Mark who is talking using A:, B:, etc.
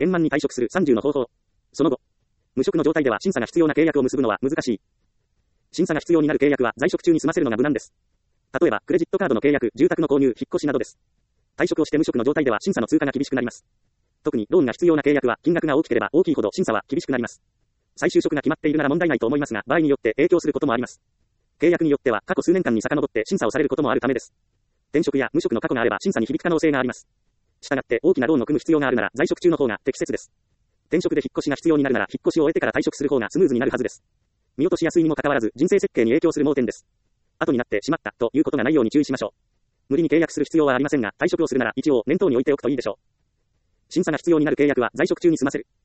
A: 円満に退職する30の方法。その後、無職の状態では審査が必要な契約を結ぶのは難しい。審査が必要になる契約は在職中に済ませるのが無難です。例えば、クレジットカードの契約、住宅の購入、引っ越しなどです。退職をして無職の状態では審査の通過が厳しくなります。特にローンが必要な契約は金額が大きければ大きいほど審査は厳しくなります。再就職が決まっているなら問題ないと思いますが、場合によって影響することもあります。契約によっては過去数年間に遡って審査をされることもあるためです。転職や無職の過去があれば審査に響く可能性があります。したがって大きなローンを組む必要があるなら在職中の方が適切です。転職で引っ越しが必要になるなら引っ越しを終えてから退職する方がスムーズになるはずです。見落としやすいにもかかわらず人生設計に影響する盲点です。後になってしまったということがないように注意しましょう。無理に契約する必要はありませんが、退職をするなら一応念頭に置いておくといいでしょう。審査が必要になる契約は在職中に済ませる。